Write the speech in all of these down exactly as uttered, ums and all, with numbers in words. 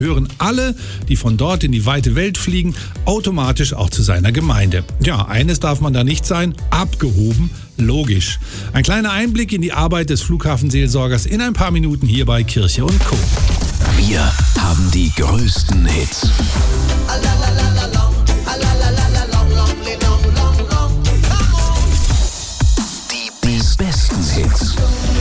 hören alle, die von dort in die weite Welt fliegen, automatisch auch zu seiner Gemeinde. Ja, eines darf man da nicht sein, abgehoben, logisch. Ein kleiner Einblick in die Arbeit des Flughafenseelsorgers in ein paar Minuten hier bei Kirche und Co. Wir haben die größten Hits. Die, die besten Hits.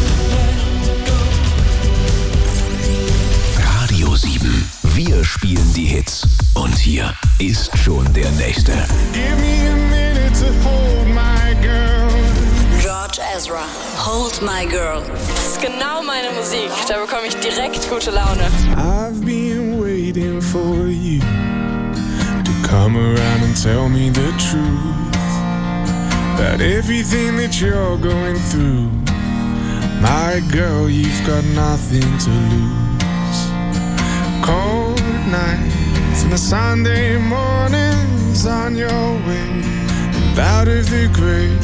Radio sieben. Wir spielen die Hits. Und hier ist schon der nächste. Give me a minute to hold my girl. George Ezra, Hold My Girl. Das ist genau meine Musik. Da bekomme ich direkt gute Laune. I've been waiting for you to come around and tell me the truth about everything that you're going through. My girl, you've got nothing to lose. Cold nights and the Sunday mornings on your way out of the grave.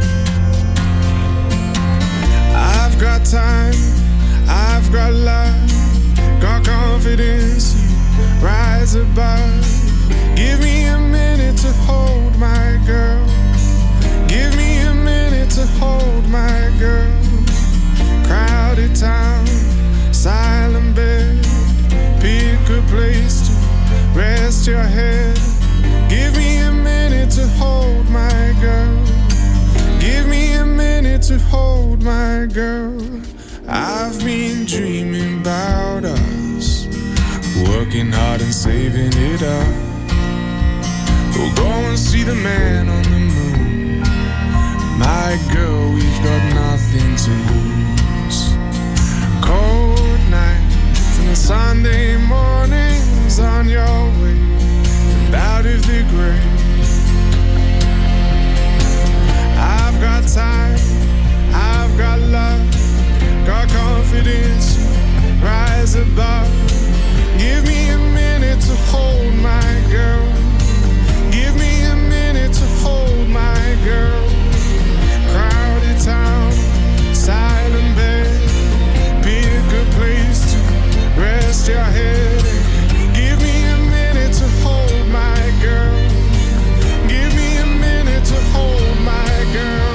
I've got time, I've got love, got confidence, you rise above. Give me a minute to hold my girl. Give me a minute to hold my girl. Crowded town, silent bed, pick a place to rest your head. Give me a minute to hold my girl. Give me a minute to hold my girl. I've been dreaming about us, working hard and saving it up. We'll go and see the man on the moon. My girl, we've got nothing to lose. Cold nights and the Sunday mornings on your way out of the grave. I've got time, I've got love, got confidence, rise above. Give me a minute to hold my girl. Give me a minute to hold my girl. Crowded town, silent bed, pick a place to rest your head. Give me a minute to hold my girl. Give me a minute to hold my girl.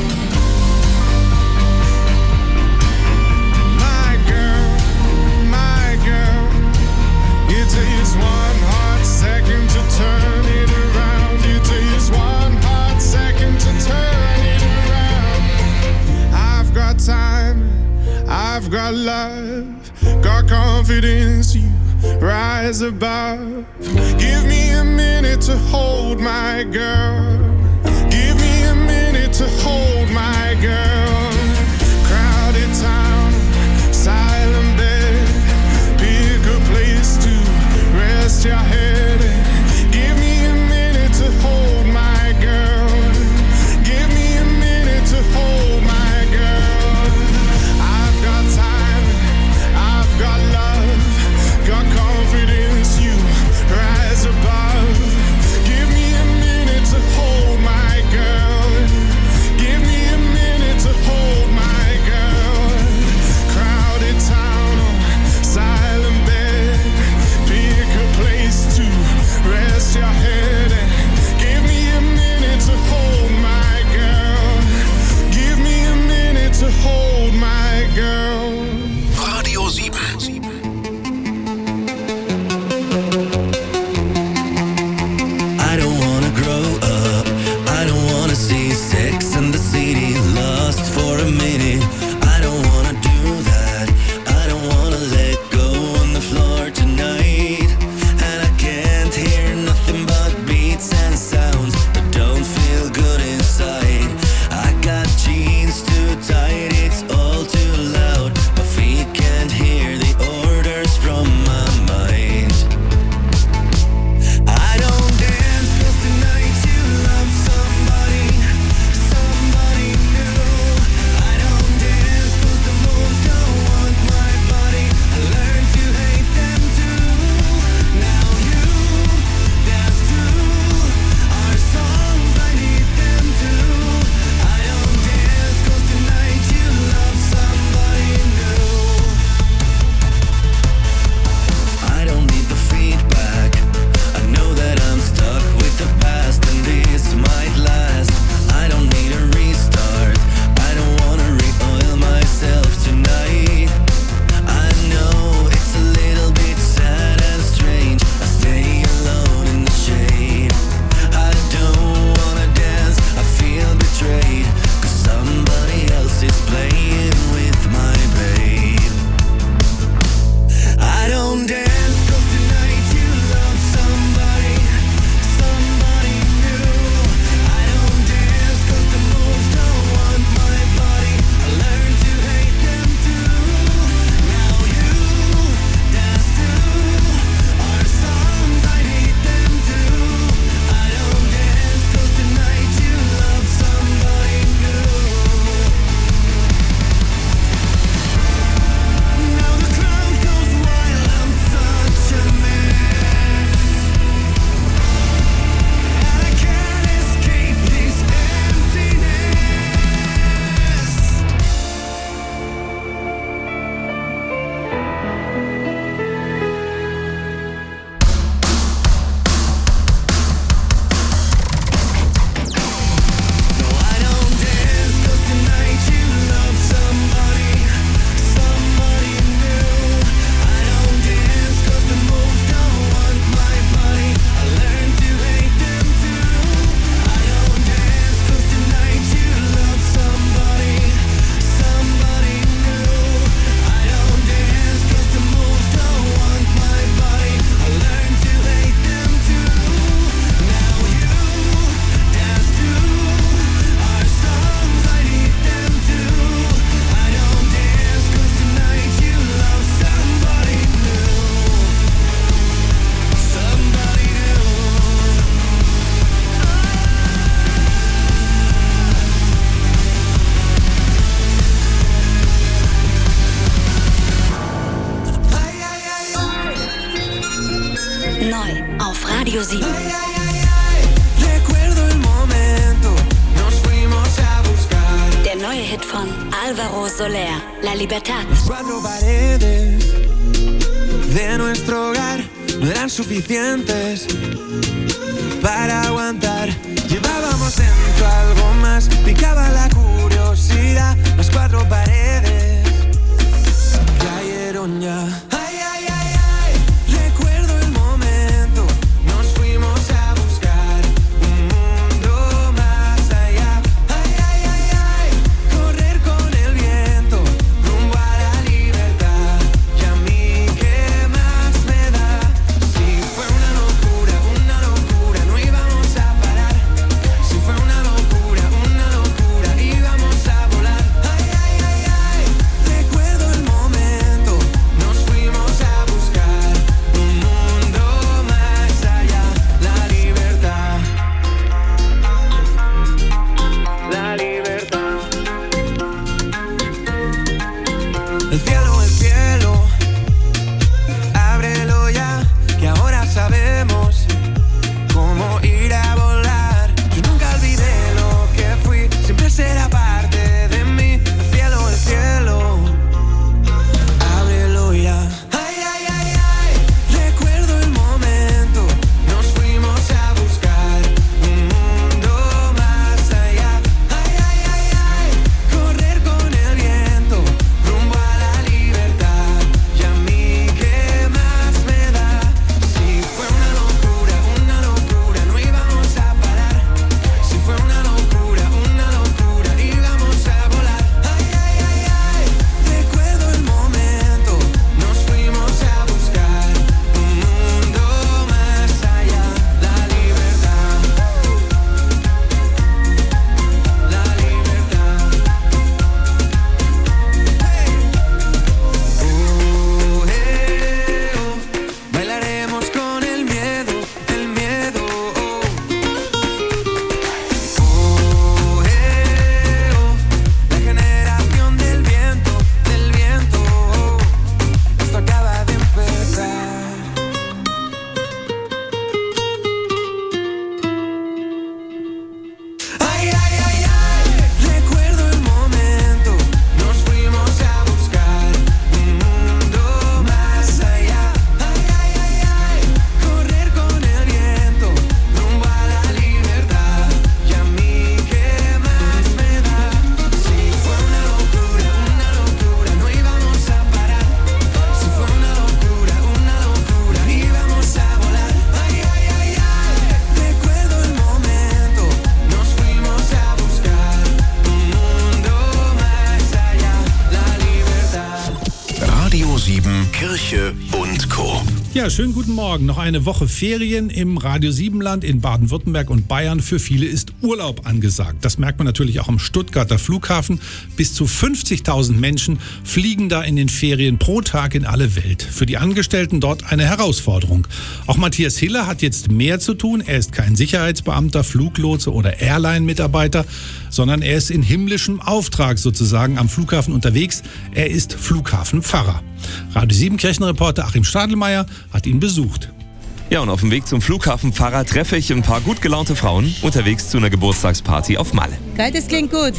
My girl, my girl. It takes one hot second to turn it around. It takes one hot second to turn it around. I've got time, I've got love, got confidence, you rise above. Give me a minute to hold my girl. Give me a minute to hold my girl. Crowded town, silent bed, pick a place to rest your head. Give me a minute to hold my girl. Give me a minute to hold my girl. I've got time, I've got love, got confidence, you rise above. Give me a minute to hold my girl. Give me a minute to hold my girl. Neu auf Radio sieben. Der neue Hit von Álvaro Soler, La Libertad. Cuatro paredes de nuestro hogar no eran suficientes para aguantar. Llevábamos dentro algo más, picaba la curiosidad. Las cuatro paredes cayeron ya. Ay, ay, ay, ay, recuerdo el momento. Nos fuimos a buscar un mundo más allá. Ay, ay, ay, ay, correr con el viento rumbo a la libertad. Y a mí, ¿qué más me da? Si fue una locura, una locura, no íbamos a parar. Si fue una locura, una locura, íbamos a volar. Ay, ay, ay, ay, recuerdo el momento. Nos fuimos a buscar un mundo más allá. La libertad. La libertad. El cielo, el cielo, ábrelo ya, que ahora sabemos cómo ir a volar. Yo nunca olvidé lo que fui, siempre será parte de mí. El cielo, el cielo, ábrelo ya. Ay, ay, ay, ay, recuerdo el momento. Nos fuimos a buscar un mundo más allá. Ay, ay, ay, ay, correr con el viento rumbo a la libertad. Y a mí, ¿qué más me da? Si fue una locura, una locura, no íbamos a parar. Si fue una locura, una locura, íbamos a volar. Ay, ay, ay, ay, recuerdo el momento. Nos fuimos a buscar un mundo más allá. La libertad. La libertad. Oh, eh, oh, bailaremos con el miedo, el miedo. Oh, oh, eh, oh, la generación del viento, del viento. Oh, esto acaba de empezar. Ay, ay, ay, ay, recuerdo el momento. Nos fuimos a buscar un mundo más allá. Ay, ay, ay, ay, correr con el viento rumbo a la libertad. Y a mí, ¿qué más me da? Si fue una locura, una locura, no íbamos a parar. Si fue una locura, una locura, íbamos a volar. Ay, ay, ay, ay, recuerdo el momento. Nos fuimos a buscar un mundo más allá. La libertad. Radio sieben, Kirche und Co. Ja, schönen guten Morgen. Noch eine Woche Ferien im Radio sieben Land in Baden-Württemberg und Bayern. Für viele ist Urlaub angesagt. Das merkt man natürlich auch am Stuttgarter Flughafen. Bis zu fünfzigtausend Menschen fliegen da in den Ferien pro Tag in alle Welt. Für die Angestellten dort eine Herausforderung. Auch Matthias Hiller hat jetzt mehr zu tun. Er ist kein Sicherheitsbeamter, Fluglotse oder Airline-Mitarbeiter, sondern er ist in himmlischem Auftrag sozusagen am Flughafen unterwegs. Er ist Flughafenpfarrer. Radio sieben Kirchenreporter Achim Stadelmeier hat ihn besucht. Ja, und auf dem Weg zum Flughafenpfarrer treffe ich ein paar gut gelaunte Frauen unterwegs zu einer Geburtstagsparty auf Malle. Geil, das klingt gut.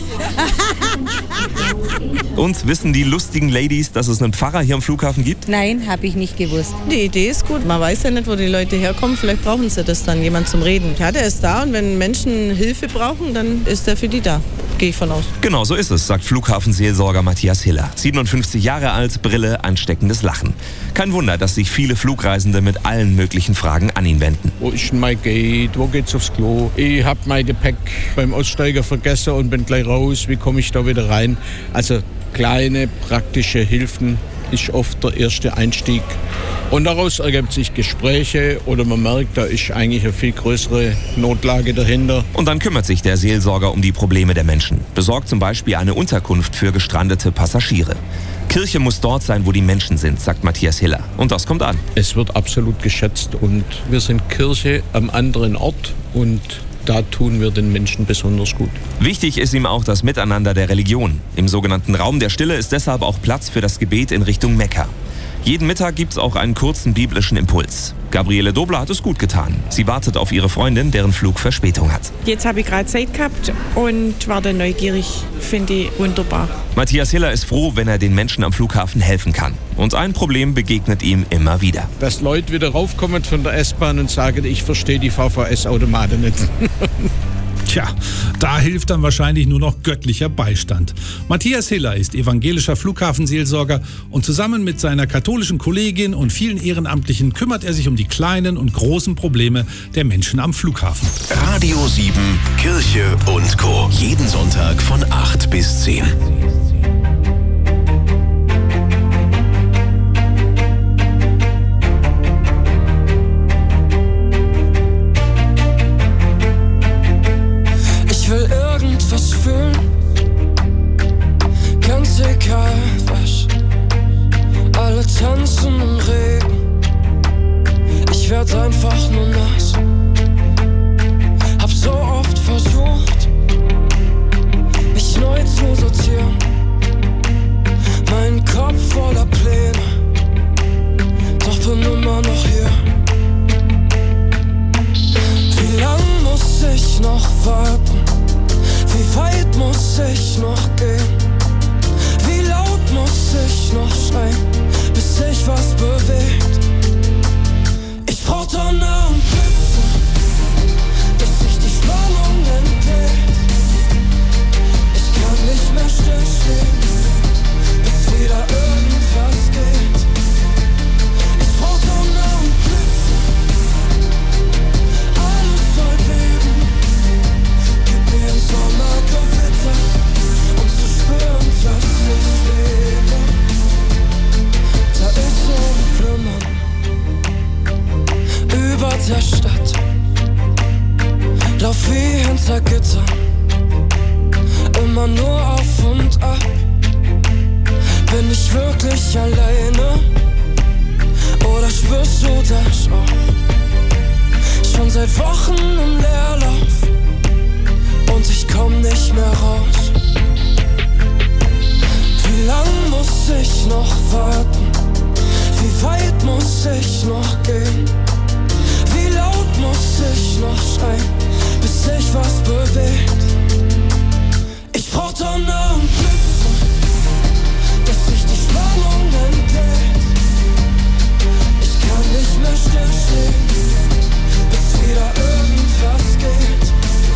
Und wissen die lustigen Ladies, dass es einen Pfarrer hier am Flughafen gibt? Nein, habe ich nicht gewusst. Die Idee ist gut. Man weiß ja nicht, wo die Leute herkommen. Vielleicht brauchen sie das dann, jemand zum Reden. Ja, der ist da und wenn Menschen Hilfe brauchen, dann ist er für die da. Gehe ich von aus. Genau so ist es, sagt Flughafenseelsorger Matthias Hiller. siebenundfünfzig Jahre alt, Brille, ansteckendes Lachen. Kein Wunder, dass sich viele Flugreisende mit allen möglichen Fragen an ihn wenden. Wo ist denn mein Gate? Wo geht's aufs Klo? Ich hab mein Gepäck beim Aussteiger vergessen und bin gleich raus. Wie komme ich da wieder rein? Also kleine praktische Hilfen ist oft der erste Einstieg. Und daraus ergeben sich Gespräche oder man merkt, da ist eigentlich eine viel größere Notlage dahinter. Und dann kümmert sich der Seelsorger um die Probleme der Menschen. Besorgt zum Beispiel eine Unterkunft für gestrandete Passagiere. Kirche muss dort sein, wo die Menschen sind, sagt Matthias Hiller. Und das kommt an. Es wird absolut geschätzt und wir sind Kirche am anderen Ort und da tun wir den Menschen besonders gut. Wichtig ist ihm auch das Miteinander der Religion. Im sogenannten Raum der Stille ist deshalb auch Platz für das Gebet in Richtung Mekka. Jeden Mittag gibt es auch einen kurzen biblischen Impuls. Gabriele Dobler hat es gut getan. Sie wartet auf ihre Freundin, deren Flug Verspätung hat. Jetzt habe ich gerade Zeit gehabt und war dann neugierig. Finde ich wunderbar. Matthias Hiller ist froh, wenn er den Menschen am Flughafen helfen kann. Und ein Problem begegnet ihm immer wieder. Dass Leute wieder raufkommen von der S-Bahn und sagen, ich verstehe die V V S-Automaten nicht. Tja, da hilft dann wahrscheinlich nur noch göttlicher Beistand. Matthias Hiller ist evangelischer Flughafenseelsorger und zusammen mit seiner katholischen Kollegin und vielen Ehrenamtlichen kümmert er sich um die kleinen und großen Probleme der Menschen am Flughafen. Radio sieben, Kirche und Co. Jeden Sonntag von acht bis zehn. Was fühlen, ganz egal was. Alle tanzen im Regen, ich werd einfach nur nass. Hab so oft versucht, mich neu zu sortieren. Mein Kopf voller Pläne, doch bin immer noch hier. Wie lang muss ich noch warten? Wie weit muss ich noch gehen? Wie laut muss ich noch schreien, bis sich was bewegt? Ich brauch Donner und Blitze, dass sich die Spannung entlädt. Ich kann nicht mehr stillstehen, bis wieder irgendwas geht. Ich brauch Donner und Blitze, alles soll beben. Sommergewitter, um zu spüren, dass ich lebe. Da ist so ein Flimmern über der Stadt. Lauf wie hinter Gittern, immer nur auf und ab. Bin ich wirklich alleine? Oder spürst du das auch? Schon seit Wochen im Leerlauf und ich komm nicht mehr raus. Wie lang muss ich noch warten? Wie weit muss ich noch gehen? Wie laut muss ich noch schreien, bis sich was bewegt? Ich brauch Donner und Blitze, dass sich die Spannung entlädt. Ich kann nicht mehr stillstehen, bis wieder irgendwas geht.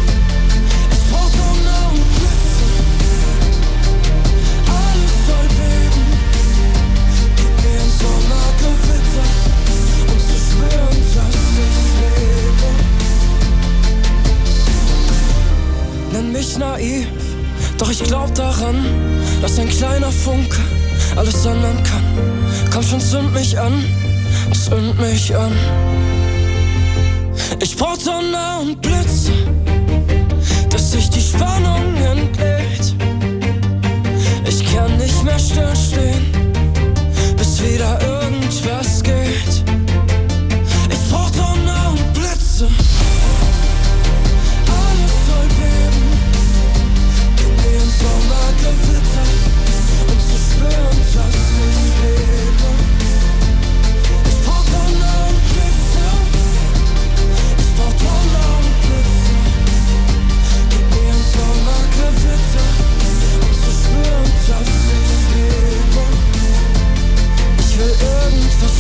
Sommergewitter, um zu spüren, dass ich lebe. Nenn mich naiv, doch ich glaub daran, dass ein kleiner Funke alles ändern kann. Komm schon, zünd mich an, zünd mich an. Ich brauch Donner und Blitze, dass sich die Spannung entlädt. Ich kann nicht mehr stillstehen, bis wieder irgendwas geht. Ich brauch Donner und Blitze, alles soll beben. Gib mir ein Sommergewitter, um zu spüren, dass ich lebe. Ich brauch Donner und Blitze, ich brauch Donner und Blitze. Gib mir ein Sommergewitter, um zu spüren, dass ich lebe. Ich will irgendwas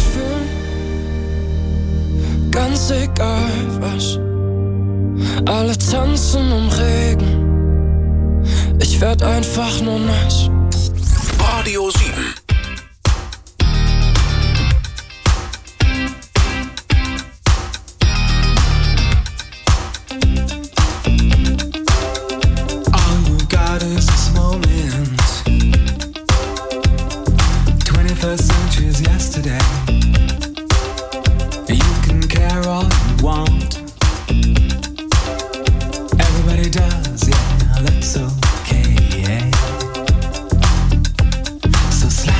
fühlen, ganz egal was. Alle tanzen im Regen, ich werd einfach nur nass. Radio sieben. All you got is this moment. twenty-first century is yesterday. You can care all you want. Everybody does, yeah, that's okay. So slide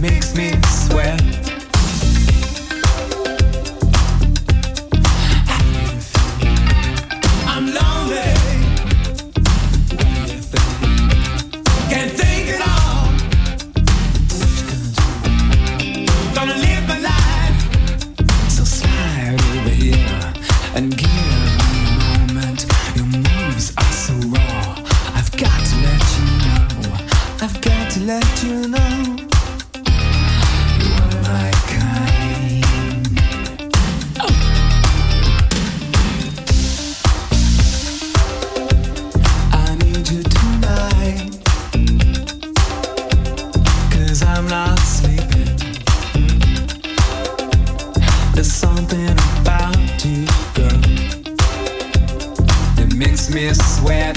makes me sweat. I'm lonely. Can't think at all. Gonna live my life. So slide over here and give me a moment. Your moves are so raw. I've got to let you know. I've got to let you know. You are my kind. Oh. I need you tonight. 'Cause I'm not sleeping. There's something about you, girl, that makes me sweat.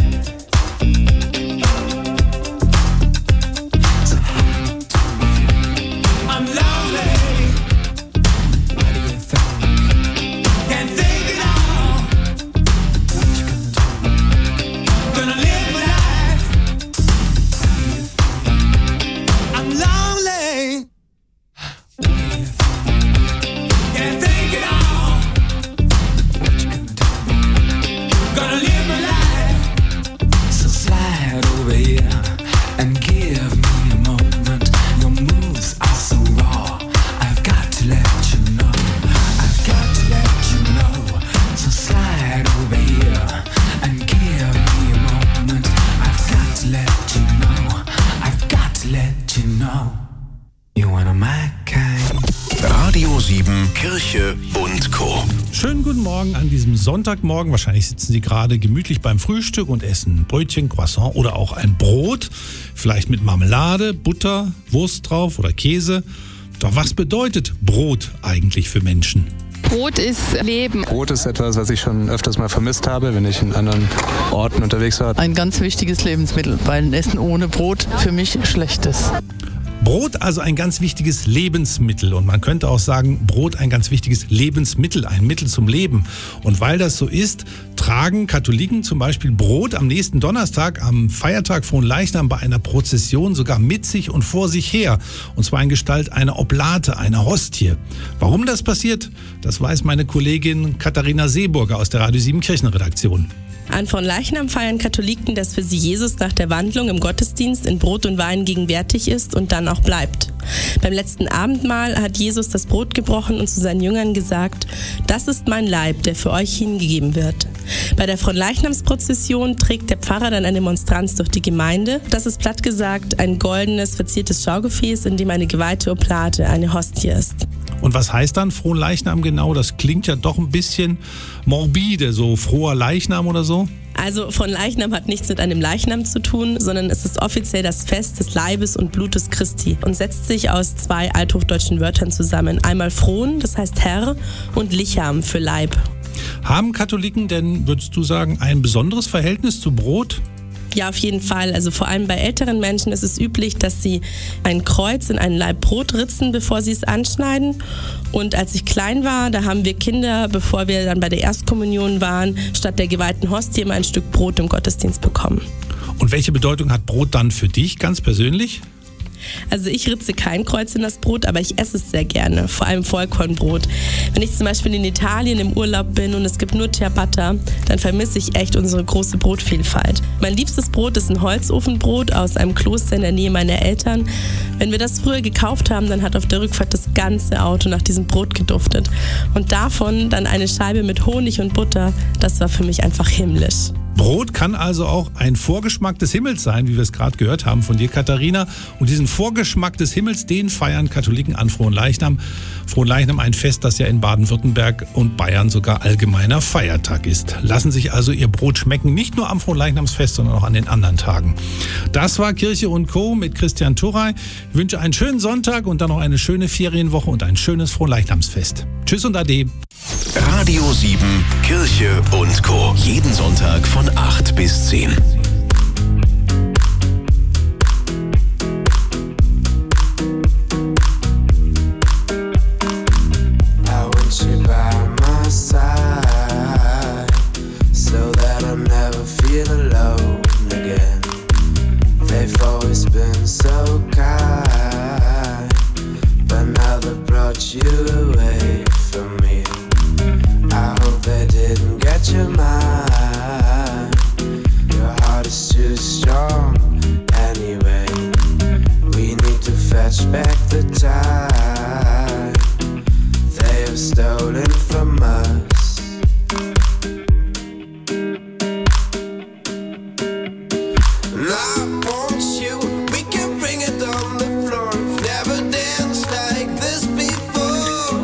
So I'm lonely. What do you think? Can't think it all. What you gonna do? Gonna live my life. I'm lonely. Can't think it all. What you gonna do? Gonna live my life. So slide over here and give me a moment. Your moves are so raw. I've got to let you know. I've got to let you know. So slide over here and give me a moment. I've got to let you know. I've got to let you know. You wanna my kind. Radio sieben, Kirche und Co. Schönen guten Morgen an diesem Sonntagmorgen. Wahrscheinlich sitzen Sie gerade gemütlich beim Frühstück und essen Brötchen, Croissant oder auch ein Brot. Vielleicht mit Marmelade, Butter, Wurst drauf oder Käse. Doch was bedeutet Brot eigentlich für Menschen? Brot ist Leben. Brot ist etwas, was ich schon öfters mal vermisst habe, wenn ich in anderen Orten unterwegs war. Ein ganz wichtiges Lebensmittel, weil ein Essen ohne Brot für mich schlecht ist. Brot also ein ganz wichtiges Lebensmittel und man könnte auch sagen, Brot ein ganz wichtiges Lebensmittel, ein Mittel zum Leben. Und weil das so ist, tragen Katholiken zum Beispiel Brot am nächsten Donnerstag, am Feiertag Fronleichnam, bei einer Prozession sogar mit sich und vor sich her. Und zwar in Gestalt einer Oblate, einer Hostie. Warum das passiert, das weiß meine Kollegin Katharina Seeburger aus der Radio sieben Kirchenredaktion. An Fronleichnam feiern Katholiken, dass für sie Jesus nach der Wandlung im Gottesdienst in Brot und Wein gegenwärtig ist und dann auch bleibt. Beim letzten Abendmahl hat Jesus das Brot gebrochen und zu seinen Jüngern gesagt: Das ist mein Leib, der für euch hingegeben wird. Bei der Fronleichnamsprozession trägt der Pfarrer dann eine Monstranz durch die Gemeinde. Das ist platt gesagt ein goldenes, verziertes Schaugefäß, in dem eine geweihte Oblate, eine Hostie ist. Und was heißt dann Fronleichnam genau? Das klingt ja doch ein bisschen morbide, so froher Leichnam oder so. Also Fronleichnam hat nichts mit einem Leichnam zu tun, sondern es ist offiziell das Fest des Leibes und Blutes Christi und setzt sich aus zwei althochdeutschen Wörtern zusammen. Einmal Fron, das heißt Herr, und Licham für Leib. Haben Katholiken denn, würdest du sagen, ein besonderes Verhältnis zu Brot? Ja, auf jeden Fall. Also vor allem bei älteren Menschen ist es üblich, dass sie ein Kreuz in einen Laib Brot ritzen, bevor sie es anschneiden. Und als ich klein war, da haben wir Kinder, bevor wir dann bei der Erstkommunion waren, statt der geweihten Hostie immer ein Stück Brot im Gottesdienst bekommen. Und welche Bedeutung hat Brot dann für dich ganz persönlich? Also ich ritze kein Kreuz in das Brot, aber ich esse es sehr gerne, vor allem Vollkornbrot. Wenn ich zum Beispiel in Italien im Urlaub bin und es gibt nur Ciabatta, dann vermisse ich echt unsere große Brotvielfalt. Mein liebstes Brot ist ein Holzofenbrot aus einem Kloster in der Nähe meiner Eltern. Wenn wir das früher gekauft haben, dann hat auf der Rückfahrt das ganze Auto nach diesem Brot geduftet. Und davon dann eine Scheibe mit Honig und Butter, das war für mich einfach himmlisch. Brot kann also auch ein Vorgeschmack des Himmels sein, wie wir es gerade gehört haben von dir, Katharina. Und diesen Vorgeschmack des Himmels, den feiern Katholiken an Fronleichnam. Fronleichnam, ein Fest, das ja in Baden-Württemberg und Bayern sogar allgemeiner Feiertag ist. Lassen sich also ihr Brot schmecken, nicht nur am Fronleichnamsfest, sondern auch an den anderen Tagen. Das war Kirche und Co. mit Christian Turrey. Ich wünsche einen schönen Sonntag und dann noch eine schöne Ferienwoche und ein schönes Fronleichnamsfest. Tschüss und Ade. Radio sieben, Kirche und Co. Jeden Sonntag von acht bis zehn. They've always been so kind. push you away from me. I hope they didn't get your mind. Your heart is too strong anyway. We need to fetch back the time they have stolen from us. And I want you, we can bring it on the floor. Never danced like this before.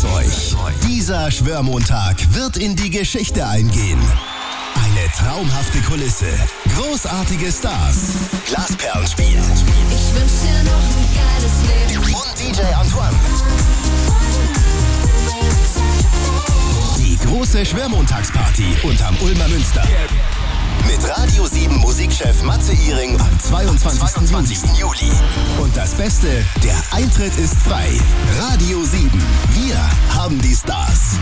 euch. Dieser Schwörmontag wird in die Geschichte eingehen. Eine traumhafte Kulisse, großartige Stars, Glasperlenspiel. Ich wünsch dir noch ein geiles Leben. Und D J Antoine. Die große Schwörmontagsparty unterm Ulmer Münster. Mit Radio sieben Musikchef Matze Ihring am zweiundzwanzigsten Juli. Und das Beste, der Eintritt ist frei. Radio sieben, wir haben die Stars.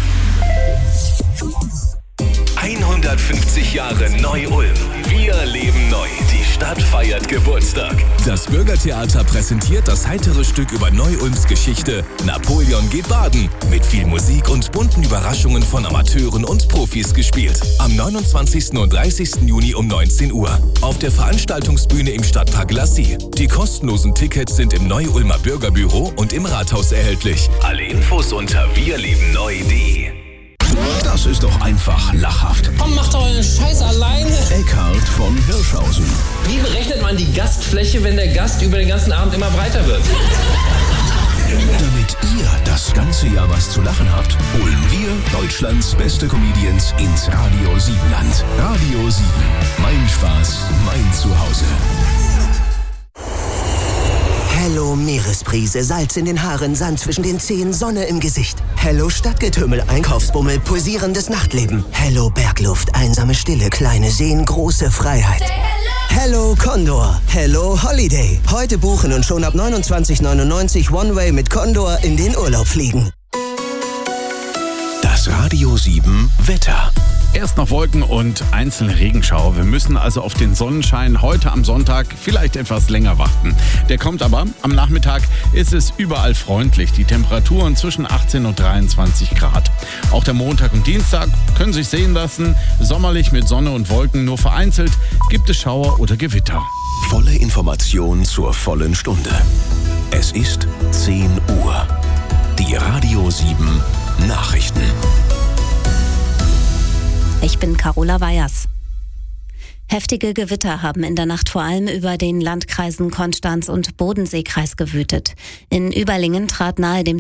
hundertfünfzig Jahre Neu-Ulm. Wir leben neu. Die Stadt feiert Geburtstag. Das Bürgertheater präsentiert das heitere Stück über Neu-Ulms Geschichte Napoleon geht baden. Mit viel Musik und bunten Überraschungen von Amateuren und Profis gespielt. Am neunundzwanzigsten und dreißigsten Juni um neunzehn Uhr. Auf der Veranstaltungsbühne im Stadtpark Lassie. Die kostenlosen Tickets sind im Neu-Ulmer Bürgerbüro und im Rathaus erhältlich. Alle Infos unter wirlebenneu punkt de. Das ist doch einfach lachhaft. Komm, macht doch euren Scheiß alleine. Eckhard von Hirschhausen. Wie berechnet man die Gastfläche, wenn der Gast über den ganzen Abend immer breiter wird? Damit ihr das ganze Jahr was zu lachen habt, holen wir Deutschlands beste Comedians ins Radio sieben Land. Radio sieben. Mein Spaß, mein Zuhause. Hello Meeresprise, Salz in den Haaren, Sand zwischen den Zehen, Sonne im Gesicht. Hello Stadtgetümmel, Einkaufsbummel, pulsierendes Nachtleben. Hello Bergluft, einsame Stille, kleine Seen, große Freiheit. Hello Condor, Hello Holiday. Heute buchen und schon ab neunundzwanzig neunundneunzig One-Way mit Condor in den Urlaub fliegen. Das Radio sieben Wetter. Erst noch Wolken und einzelne Regenschauer. Wir müssen also auf den Sonnenschein heute am Sonntag vielleicht etwas länger warten. Der kommt aber. Am Nachmittag ist es überall freundlich. Die Temperaturen zwischen achtzehn und dreiundzwanzig Grad. Auch der Montag und Dienstag können sich sehen lassen. Sommerlich mit Sonne und Wolken. Nur vereinzelt gibt es Schauer oder Gewitter. Volle Information zur vollen Stunde. Es ist zehn Uhr. Die Radio sieben Nachrichten. Ich bin Carola Weyers. Heftige Gewitter haben in der Nacht vor allem über den Landkreisen Konstanz und Bodenseekreis gewütet. In Überlingen trat nahe dem